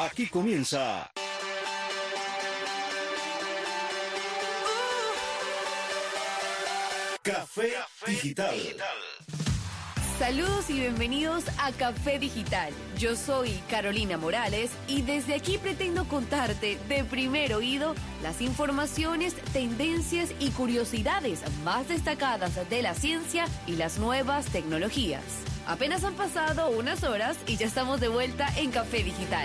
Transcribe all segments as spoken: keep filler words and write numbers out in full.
Aquí comienza Café Digital. Saludos y bienvenidos a Café Digital. Yo soy Carolina Morales y desde aquí pretendo contarte de primer oído las informaciones, tendencias y curiosidades más destacadas de la ciencia y las nuevas tecnologías. Apenas han pasado unas horas y ya estamos de vuelta en Café Digital.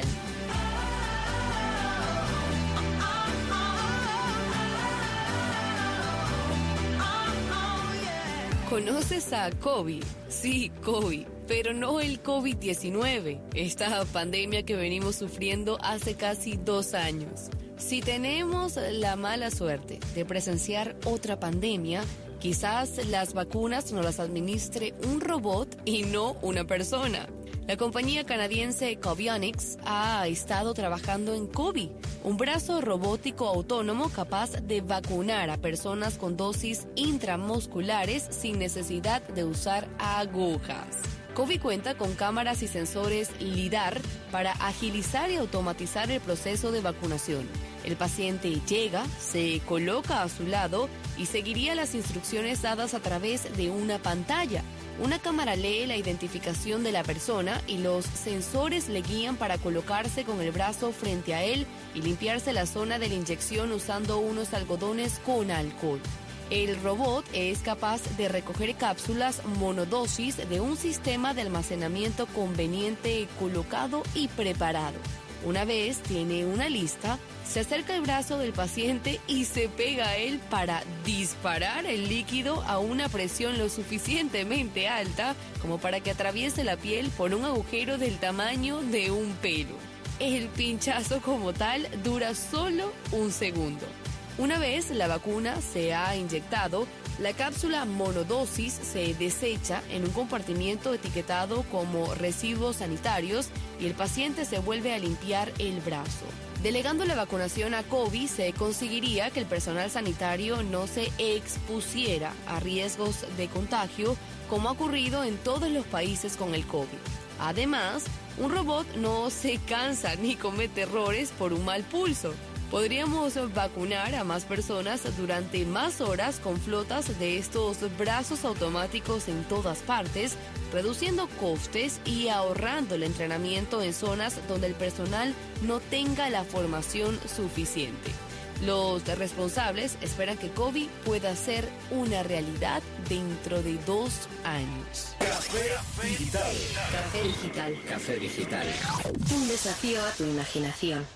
¿Conoces a COVID? Sí, COVID, pero no el COVID diecinueve, esta pandemia que venimos sufriendo hace casi dos años. Si tenemos la mala suerte de presenciar otra pandemia, quizás las vacunas nos las administre un robot y no una persona. La compañía canadiense Covionics ha estado trabajando en COVID, un brazo robótico autónomo capaz de vacunar a personas con dosis intramusculares sin necesidad de usar agujas. COVID cuenta con cámaras y sensores LIDAR para agilizar y automatizar el proceso de vacunación. El paciente llega, se coloca a su lado y seguiría las instrucciones dadas a través de una pantalla. Una cámara lee la identificación de la persona y los sensores le guían para colocarse con el brazo frente a él y limpiarse la zona de la inyección usando unos algodones con alcohol. El robot es capaz de recoger cápsulas monodosis de un sistema de almacenamiento conveniente colocado y preparado. Una vez tiene una lista, se acerca el brazo del paciente y se pega a él para disparar el líquido a una presión lo suficientemente alta como para que atraviese la piel por un agujero del tamaño de un pelo. El pinchazo como tal dura solo un segundo. Una vez la vacuna se ha inyectado, la cápsula monodosis se desecha en un compartimiento etiquetado como residuos sanitarios y el paciente se vuelve a limpiar el brazo. Delegando la vacunación a COVID, se conseguiría que el personal sanitario no se expusiera a riesgos de contagio, como ha ocurrido en todos los países con el COVID. Además, un robot no se cansa ni comete errores por un mal pulso. Podríamos vacunar a más personas durante más horas con flotas de estos brazos automáticos en todas partes, reduciendo costes y ahorrando el entrenamiento en zonas donde el personal no tenga la formación suficiente. Los responsables esperan que COVID pueda ser una realidad dentro de dos años. Café Digital. Café Digital. Café Digital. Un desafío a tu imaginación.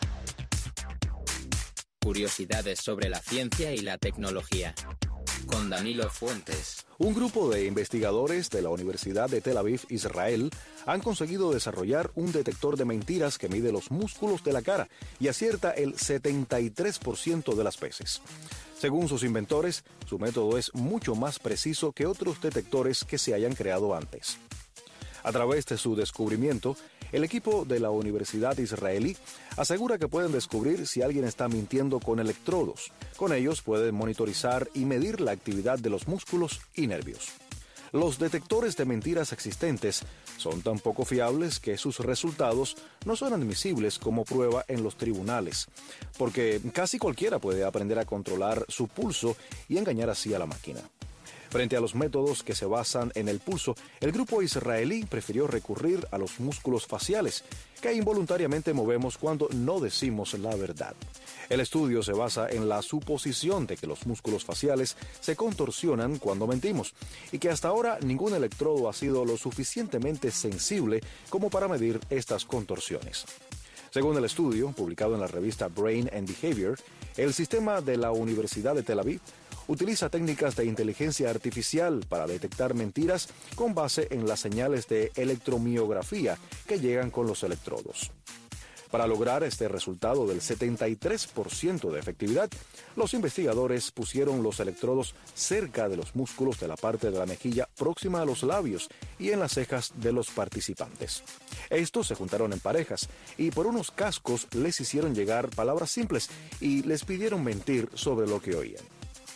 Curiosidades sobre la ciencia y la tecnología. Con Danilo Fuentes. Un grupo de investigadores de la Universidad de Tel Aviv, Israel, han conseguido desarrollar un detector de mentiras que mide los músculos de la cara y acierta el setenta y tres por ciento de las veces. Según sus inventores, su método es mucho más preciso que otros detectores que se hayan creado antes. A través de su descubrimiento, el equipo de la Universidad Israelí asegura que pueden descubrir si alguien está mintiendo con electrodos. Con ellos pueden monitorizar y medir la actividad de los músculos y nervios. Los detectores de mentiras existentes son tan poco fiables que sus resultados no son admisibles como prueba en los tribunales, porque casi cualquiera puede aprender a controlar su pulso y engañar así a la máquina. Frente a los métodos que se basan en el pulso, el grupo israelí prefirió recurrir a los músculos faciales, que involuntariamente movemos cuando no decimos la verdad. El estudio se basa en la suposición de que los músculos faciales se contorsionan cuando mentimos, y que hasta ahora ningún electrodo ha sido lo suficientemente sensible como para medir estas contorsiones. Según el estudio, publicado en la revista Brain and Behavior, el sistema de la Universidad de Tel Aviv utiliza técnicas de inteligencia artificial para detectar mentiras con base en las señales de electromiografía que llegan con los electrodos. Para lograr este resultado del setenta y tres por ciento de efectividad, los investigadores pusieron los electrodos cerca de los músculos de la parte de la mejilla próxima a los labios y en las cejas de los participantes. Estos se juntaron en parejas y por unos cascos les hicieron llegar palabras simples y les pidieron mentir sobre lo que oían.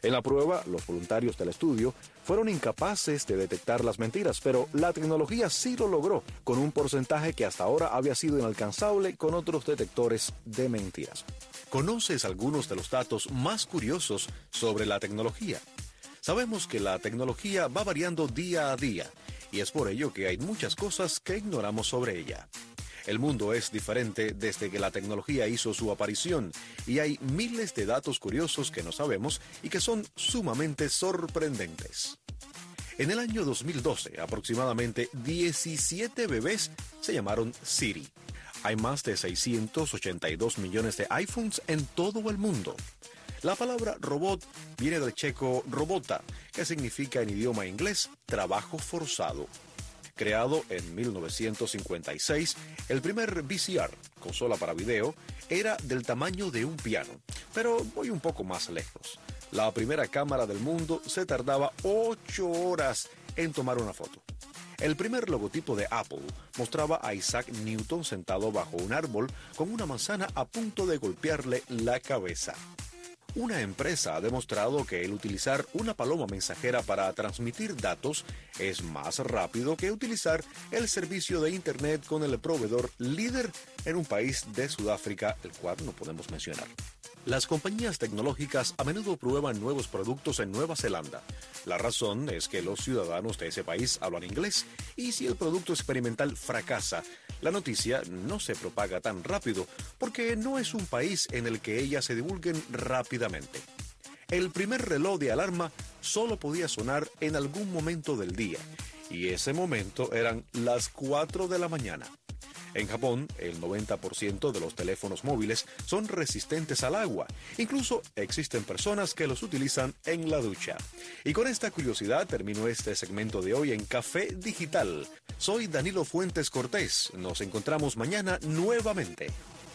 En la prueba, los voluntarios del estudio fueron incapaces de detectar las mentiras, pero la tecnología sí lo logró, con un porcentaje que hasta ahora había sido inalcanzable con otros detectores de mentiras. ¿Conoces algunos de los datos más curiosos sobre la tecnología? Sabemos que la tecnología va variando día a día, y es por ello que hay muchas cosas que ignoramos sobre ella. El mundo es diferente desde que la tecnología hizo su aparición y hay miles de datos curiosos que no sabemos y que son sumamente sorprendentes. En el año dos mil doce, aproximadamente diecisiete bebés se llamaron Siri. Hay más de seiscientos ochenta y dos millones de iPhones en todo el mundo. La palabra robot viene del checo robota, que significa en idioma inglés trabajo forzado. Creado en mil novecientos cincuenta y seis, el primer V C R, consola para video, era del tamaño de un piano. Pero voy un poco más lejos. La primera cámara del mundo se tardaba ocho horas en tomar una foto. El primer logotipo de Apple mostraba a Isaac Newton sentado bajo un árbol con una manzana a punto de golpearle la cabeza. Una empresa ha demostrado que el utilizar una paloma mensajera para transmitir datos es más rápido que utilizar el servicio de Internet con el proveedor líder en un país de Sudáfrica, el cual no podemos mencionar. Las compañías tecnológicas a menudo prueban nuevos productos en Nueva Zelanda. La razón es que los ciudadanos de ese país hablan inglés y si el producto experimental fracasa, la noticia no se propaga tan rápido porque no es un país en el que ellas se divulguen rápidamente. El primer reloj de alarma solo podía sonar en algún momento del día y ese momento eran las cuatro de la mañana. En Japón, el noventa por ciento de los teléfonos móviles son resistentes al agua. Incluso existen personas que los utilizan en la ducha. Y con esta curiosidad termino este segmento de hoy en Café Digital. Soy Danilo Fuentes Cortés. Nos encontramos mañana nuevamente.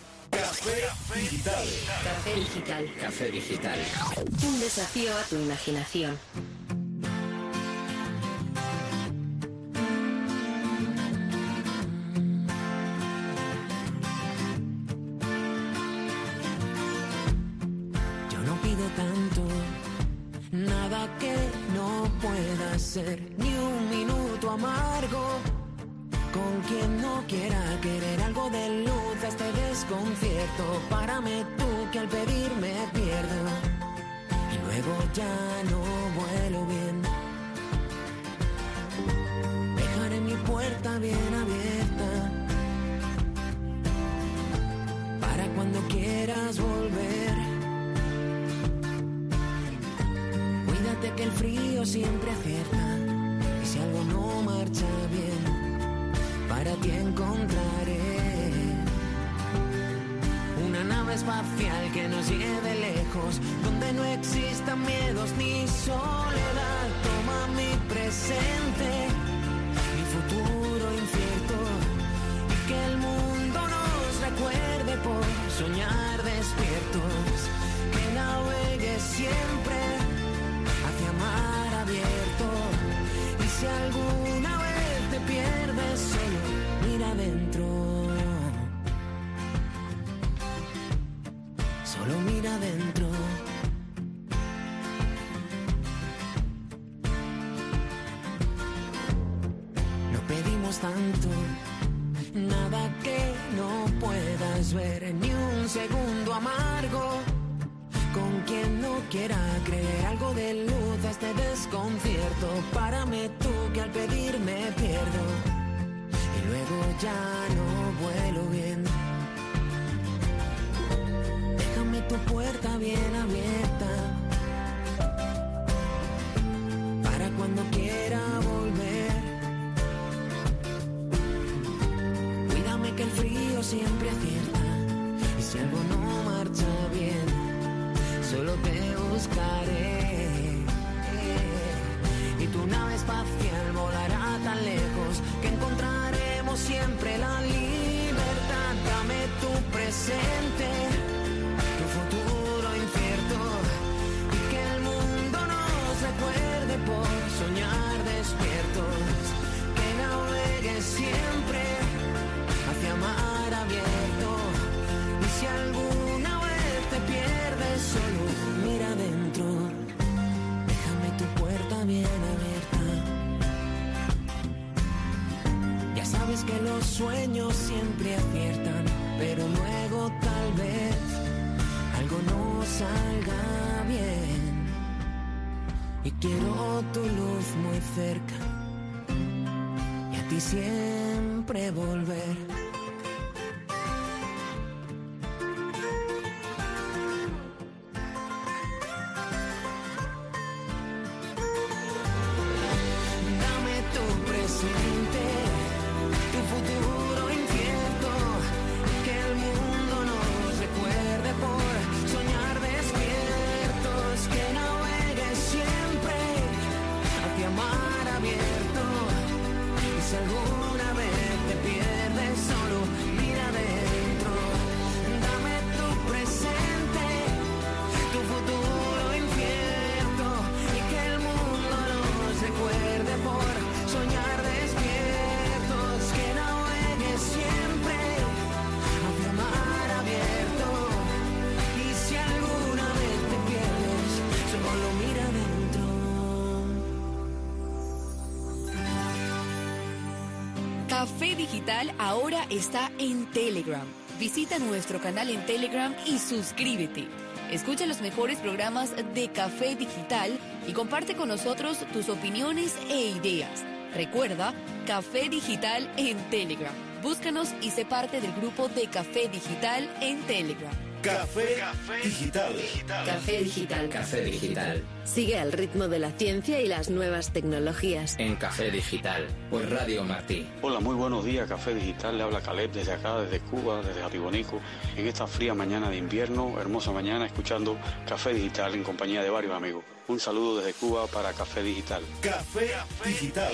Café Digital. Café Digital. Café Digital. Un desafío a tu imaginación. Nada que no pueda ser, ni un minuto amargo. Con quien no quiera querer algo de luz a este desconcierto. Párame tú que al pedir me pierdo y luego ya no vuelo bien. Dejaré mi puerta bien abierta para cuando quieras volver. Cuídate que el frío siempre acierta y si algo no marcha bien, para ti encontraré una nave espacial que nos lleve lejos, donde no existan miedos ni soledad. Toma mi presente, mi futuro incierto, y que el mundo nos recuerde por soñar despiertos, que navegue siempre hacia mar abierto. Y si alguna vez te pierdes, solo mira adentro, solo mira adentro. No pedimos tanto, nada que no puedas ver, ni un segundo amargo. Con quien no quiera creer algo de luz a este desconcierto. Párame tú que al pedir me pierdo y luego ya no vuelo bien. Déjame tu puerta bien abierta para cuando quiera volver. Cuídame que el frío siempre acierta y si algo no marcha bien, solo te buscaré, y tu nave espacial volará tan lejos que encontraremos siempre la libertad. Dame tu presente, tu futuro incierto, y que el mundo nos recuerde por soñar despiertos, que navegue siempre hacia mar abierto. Y si alguna vez te pierdes, solo mira adentro, que los sueños siempre aciertan, pero luego tal vez algo no salga bien. Y quiero tu luz muy cerca y a ti siempre volver. Café Digital ahora está en Telegram. Visita nuestro canal en Telegram y suscríbete. Escucha los mejores programas de Café Digital y comparte con nosotros tus opiniones e ideas. Recuerda, Café Digital en Telegram. Búscanos y sé parte del grupo de Café Digital en Telegram. Café, Café Digital. Café Digital. Café Digital. Sigue al ritmo de la ciencia y las nuevas tecnologías. En Café Digital, por Radio Martí. Hola, muy buenos días, Café Digital. Le habla Caleb desde acá, desde Cuba, desde Jatibonico. En esta fría mañana de invierno, hermosa mañana, escuchando Café Digital en compañía de varios amigos. Un saludo desde Cuba para Café Digital. Café Digital.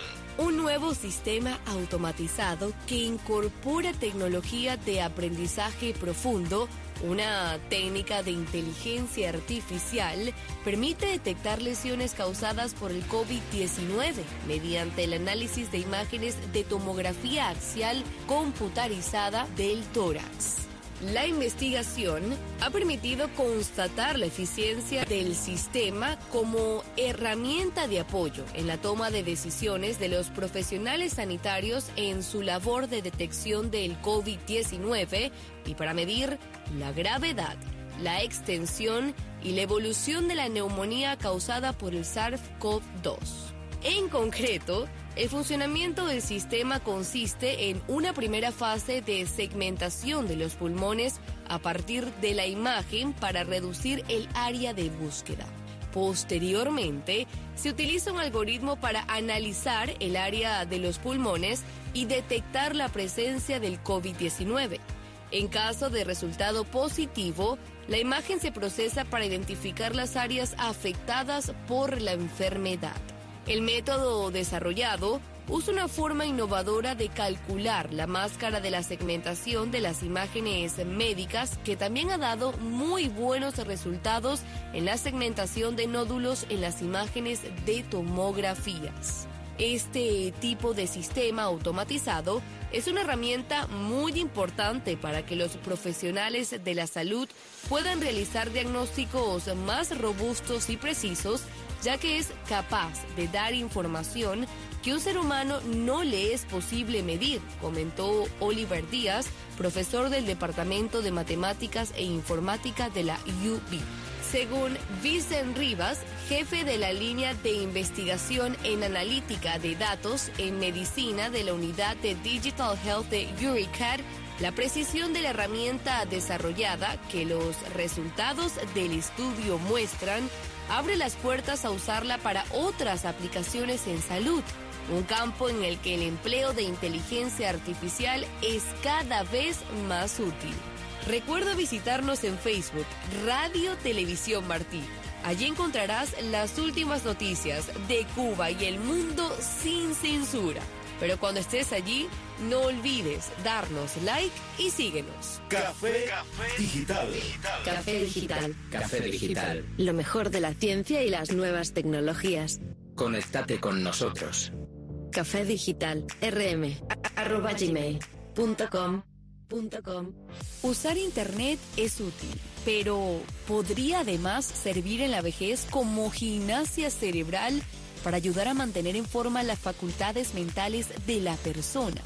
Un nuevo sistema automatizado que incorpora tecnología de aprendizaje profundo, una técnica de inteligencia artificial, permite detectar lesiones causadas por el COVID diecinueve mediante el análisis de imágenes de tomografía axial computarizada del tórax. La investigación ha permitido constatar la eficiencia del sistema como herramienta de apoyo en la toma de decisiones de los profesionales sanitarios en su labor de detección del COVID diecinueve y para medir la gravedad, la extensión y la evolución de la neumonía causada por el SARS-CoV dos. En concreto, el funcionamiento del sistema consiste en una primera fase de segmentación de los pulmones a partir de la imagen para reducir el área de búsqueda. Posteriormente, se utiliza un algoritmo para analizar el área de los pulmones y detectar la presencia del COVID diecinueve. En caso de resultado positivo, la imagen se procesa para identificar las áreas afectadas por la enfermedad. El método desarrollado usa una forma innovadora de calcular la máscara de la segmentación de las imágenes médicas, que también ha dado muy buenos resultados en la segmentación de nódulos en las imágenes de tomografías. Este tipo de sistema automatizado es una herramienta muy importante para que los profesionales de la salud puedan realizar diagnósticos más robustos y precisos, ya que es capaz de dar información que un ser humano no le es posible medir, comentó Oliver Díaz, profesor del Departamento de Matemáticas e Informática de la U B. Según Vicent Rivas, jefe de la línea de investigación en analítica de datos en medicina de la unidad de Digital Health de EureCAD, la precisión de la herramienta desarrollada, que los resultados del estudio muestran, abre las puertas a usarla para otras aplicaciones en salud, un campo en el que el empleo de inteligencia artificial es cada vez más útil. Recuerda visitarnos en Facebook, Radio Televisión Martí. Allí encontrarás las últimas noticias de Cuba y el mundo sin censura. Pero cuando estés allí, no olvides darnos like y síguenos. Café, Café Digital. Café Digital. Café Digital. Lo mejor de la ciencia y las nuevas tecnologías. Conéctate con nosotros. Café Digital. rm arroba gmail punto com punto com. Usar Internet es útil, pero podría además servir en la vejez como gimnasia cerebral para ayudar a mantener en forma las facultades mentales de la persona.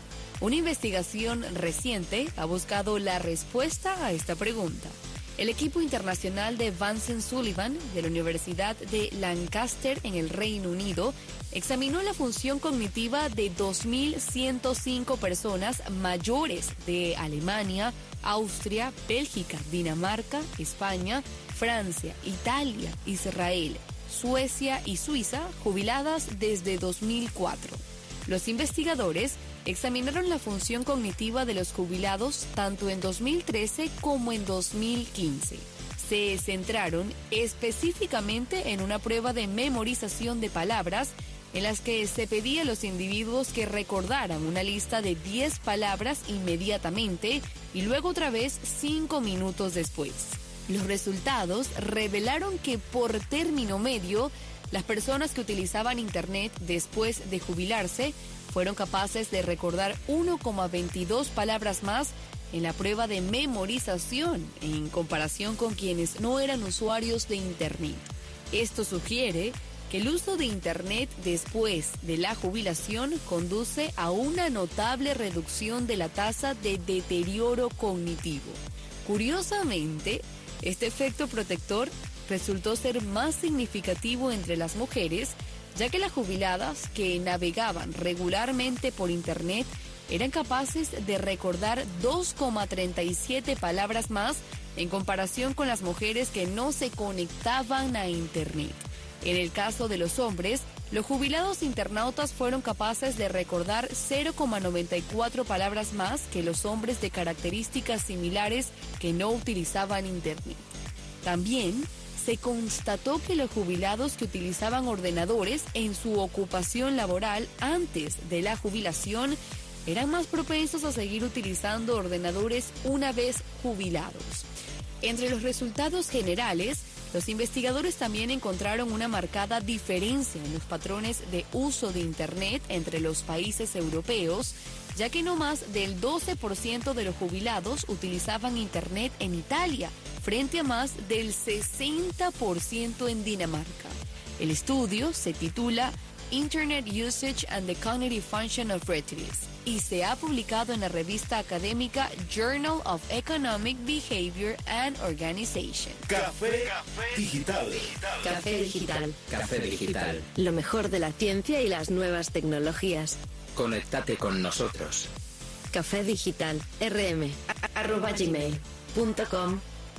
Una investigación reciente ha buscado la respuesta a esta pregunta. El equipo internacional de Vincent Sullivan de la Universidad de Lancaster en el Reino Unido examinó la función cognitiva de dos mil ciento cinco personas mayores de Alemania, Austria, Bélgica, Dinamarca, España, Francia, Italia, Israel, Suecia y Suiza, jubiladas desde dos mil cuatro. Los investigadores examinaron la función cognitiva de los jubilados tanto en dos mil trece como en dos mil quince. Se centraron específicamente en una prueba de memorización de palabras en las que se pedía a los individuos que recordaran una lista de diez palabras inmediatamente y luego otra vez cinco minutos después. Los resultados revelaron que por término medio, las personas que utilizaban Internet después de jubilarse fueron capaces de recordar uno coma veintidós palabras más en la prueba de memorización en comparación con quienes no eran usuarios de Internet. Esto sugiere que el uso de Internet después de la jubilación conduce a una notable reducción de la tasa de deterioro cognitivo. Curiosamente, este efecto protector resultó ser más significativo entre las mujeres, ya que las jubiladas que navegaban regularmente por Internet eran capaces de recordar dos coma treinta y siete palabras más en comparación con las mujeres que no se conectaban a Internet. En el caso de los hombres, los jubilados internautas fueron capaces de recordar cero coma noventa y cuatro palabras más que los hombres de características similares que no utilizaban Internet. También se constató que los jubilados que utilizaban ordenadores en su ocupación laboral antes de la jubilación eran más propensos a seguir utilizando ordenadores una vez jubilados. Entre los resultados generales, los investigadores también encontraron una marcada diferencia en los patrones de uso de Internet entre los países europeos, ya que no más del doce por ciento de los jubilados utilizaban Internet en Italia, frente a más del sesenta por ciento en Dinamarca. El estudio se titula Internet Usage and the Cognitive Function of Retirees y se ha publicado en la revista académica Journal of Economic Behavior and Organization. Café Digital. Café Digital. Café Digital. Lo mejor de la ciencia y las nuevas tecnologías. Conéctate con nosotros. Café Digital. rm arroba gmail punto com.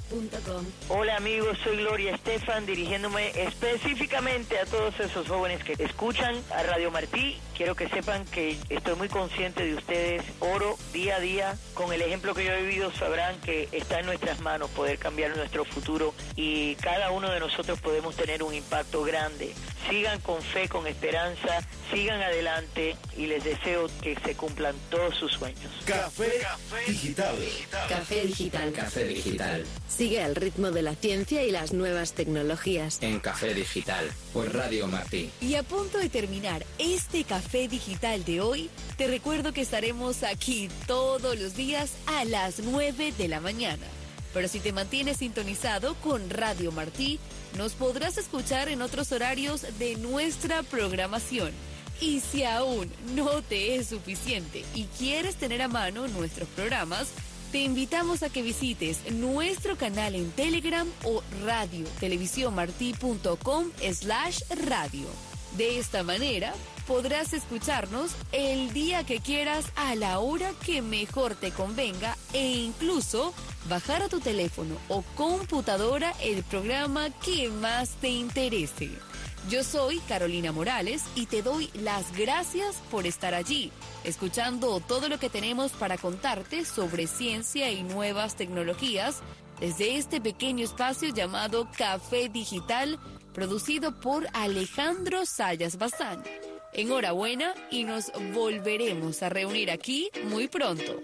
Hola amigos, soy Gloria Estefan, dirigiéndome específicamente a todos esos jóvenes que escuchan a Radio Martí. Quiero que sepan que estoy muy consciente de ustedes. Oro día a día. Con el ejemplo que yo he vivido sabrán que está en nuestras manos poder cambiar nuestro futuro y cada uno de nosotros podemos tener un impacto grande. Sigan con fe, con esperanza, sigan adelante y les deseo que se cumplan todos sus sueños. Café Digital. Café Digital. Café Digital. Sigue al ritmo de la ciencia y las nuevas tecnologías. En Café Digital, por Radio Martí. Y a punto de terminar este Café Digital de hoy, te recuerdo que estaremos aquí todos los días a las nueve de la mañana. Pero si te mantienes sintonizado con Radio Martí, nos podrás escuchar en otros horarios de nuestra programación. Y si aún no te es suficiente y quieres tener a mano nuestros programas, te invitamos a que visites nuestro canal en Telegram o radio televisiónmartí punto com slash radio. De esta manera podrás escucharnos el día que quieras a la hora que mejor te convenga e incluso bajar a tu teléfono o computadora el programa que más te interese. Yo soy Carolina Morales y te doy las gracias por estar allí, escuchando todo lo que tenemos para contarte sobre ciencia y nuevas tecnologías desde este pequeño espacio llamado Café Digital, producido por Alejandro Sayas Bazán. Enhorabuena y nos volveremos a reunir aquí muy pronto.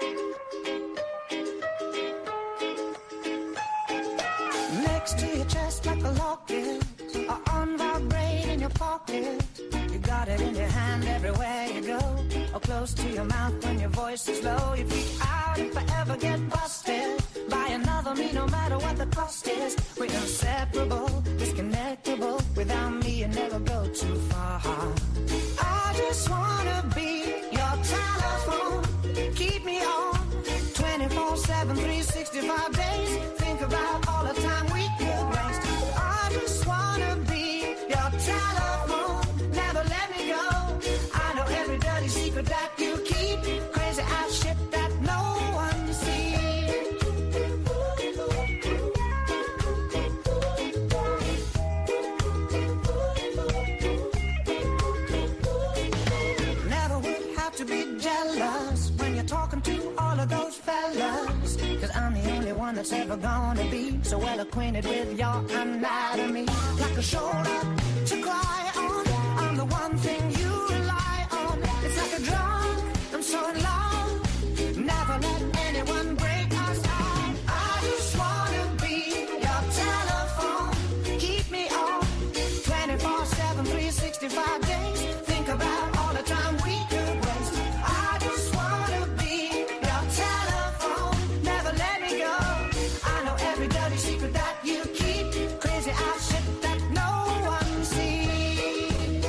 Next to your chest like a locket, or on vibrate in your pocket. You got it in your hand everywhere you go, or close to your mouth when your voice is low. You freak out if I ever get busted by another me, no matter what the cost is. We're inseparable, disconnectable. Without me, you never go too far. I just wanna be your telephone. sixty-five days. Think about all the time we could waste. I just wanna be your telephone, never let me go. I know every dirty secret that you keep, crazy ass shit that no one sees. Never would have to be jealous when you're talking to all of those fellas, cause I'm the only one that's ever gonna be so well acquainted with your anatomy. Like a shoulder to cry on, I'm the one thing you rely on. It's like a drug, I'm so in love, never let anyone break us off. I just wanna be your telephone, keep me on twenty-four seven, three sixty-five days. Think about all the time we could waste. I just wanna be your telephone, never let me go. I know every dirty secret that you keep, crazy ass shit that no one sees.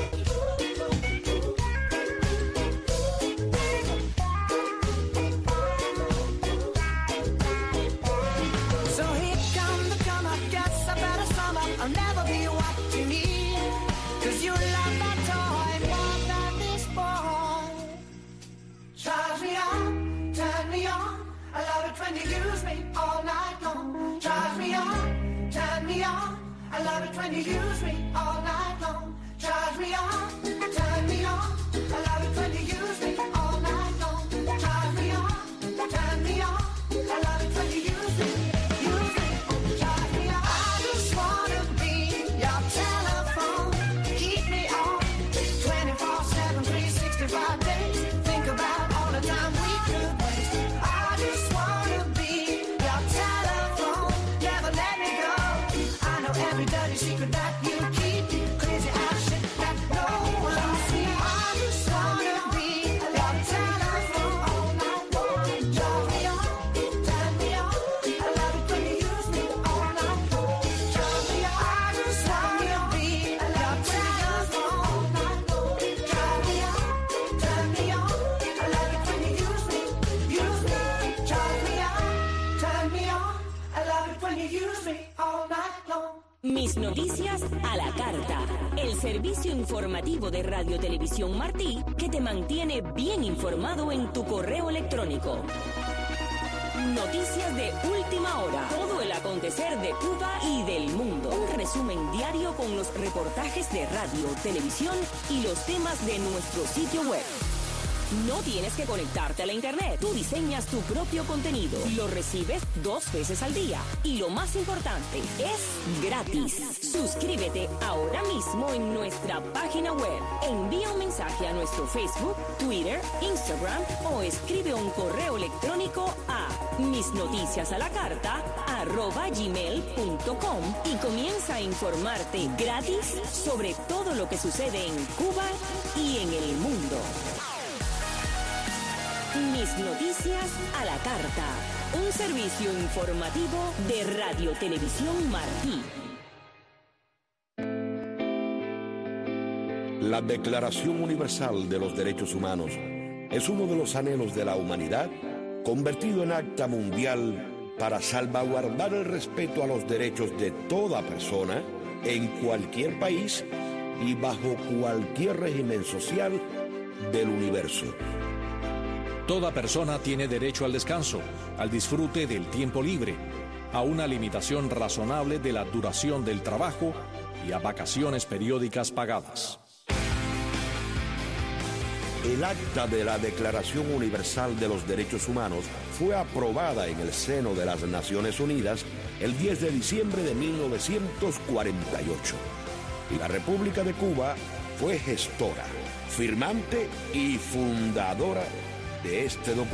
So here come the come up, guess I better sum up. I'll never be what you need, cause you love that toy more than this boy. Charge me on, turn me on, I love it when you use me all night long. Charge me on, turn me on, I love it when you use me all night long. Charge me on, turn me on, I love it when you use me all night long. Charge me on, turn me on, I love it when you use me, use me. Charge me on. I just wanna be your telephone, keep me on twenty-four seven, three sixty-five days. Think about all the time we could waste. I just wanna be your telephone, never let me go. I know every dirty secret that you keep, crazy ass shit that no one sees. I just wanna be your telephone all night long. Charge me on, turn me on, I love it when you use me all night long. Charge me on, I just wanna be your telephone all night long. Charge me on, turn me on, I love it when you use me, use me. Charge me on, turn me on, I love it when you use me all night long. Mis noticias a la carta, el servicio informativo de Radio Televisión Martí que te mantiene bien informado en tu correo electrónico. Noticias de última hora, todo el acontecer de Cuba y del mundo. Un resumen diario con los reportajes de radio, televisión y los temas de nuestro sitio web. No tienes que conectarte a la internet. Tú diseñas tu propio contenido. Lo recibes dos veces al día. Y lo más importante, es gratis. Suscríbete ahora mismo en nuestra página web. Envía un mensaje a nuestro Facebook, Twitter, Instagram o escribe un correo electrónico a misnoticiasalacarta arroba gmail punto com y comienza a informarte gratis sobre todo lo que sucede en Cuba y en el mundo. Mis noticias a la carta, un servicio informativo de Radio Televisión Martí. La Declaración Universal de los Derechos Humanos es uno de los anhelos de la humanidad convertido en acta mundial para salvaguardar el respeto a los derechos de toda persona en cualquier país y bajo cualquier régimen social del universo. Toda persona tiene derecho al descanso, al disfrute del tiempo libre, a una limitación razonable de la duración del trabajo y a vacaciones periódicas pagadas. El acta de la Declaración Universal de los Derechos Humanos fue aprobada en el seno de las Naciones Unidas el diez de diciembre de mil novecientos cuarenta y ocho. Y la República de Cuba fue gestora, firmante y fundadora de este documento.